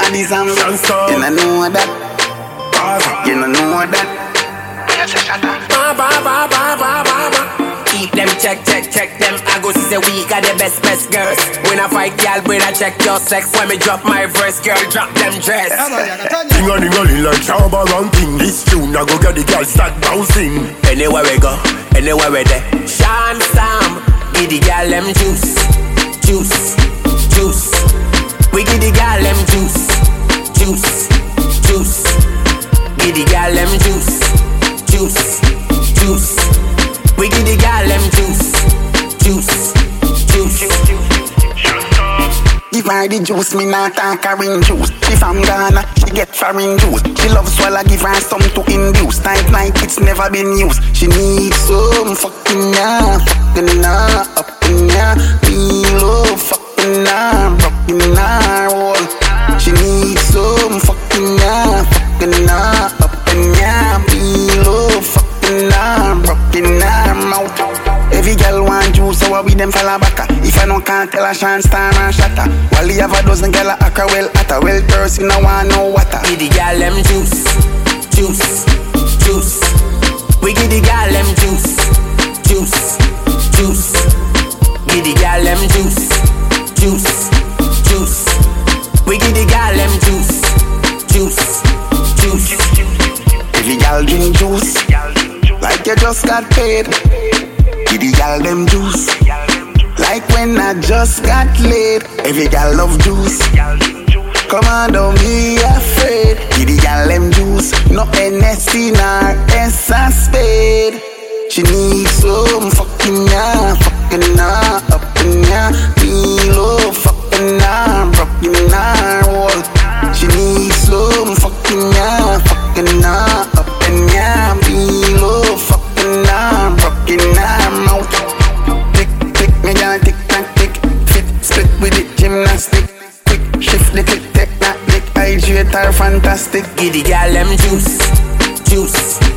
bodies and runs. You don't know that. You don't know that. Keep them check them. I go see the week are the best girls. When I fight y'all, when I check your sex. When me drop my verse, girl, drop them dress. Ding-a-ding-a-ling like Shabba ranking. This tune I go get the girl start bouncing. Anywhere we go, anywhere we there. Sean Sam, give the girl them juice. We give the girl them juice. Give the girl them juice. We give the girl them juice. Give her the juice, me not talk orange juice. If I'm Ghana, she get foreign juice. She loves swallow, give her some to induce. Tight like it's never been used. She needs some fucking up in ya. Below fucking up, rocking her wall. She needs some fucking up in ya. Below fucking up, rocking her mouth. Every girl want juice, so we them falla baka. If I no can't tell a chance, time and shatter. While you have a dozen girl a acca well atta. Well thirsty, no want no water. Give the girl them juice. We give the girl them juice. Give the girl them juice. We give the girl them juice. Every girl drink juice, like you just got paid. Give the girl them juice, like when I just got laid. Every girl love juice. Come on, don't be afraid. Give the girl them juice, no NSC nor S a spade. She needs some fucking up in ya. Below fucking rocking her wall. She needs some fucking up in ya. Below fucking rocking her mouth. Tick, me girl, tick tack, tick. Fit, split with it, gymnastic. Quick, shift the click, take that lick. Hydrate her fantastic. Give the girl them juice.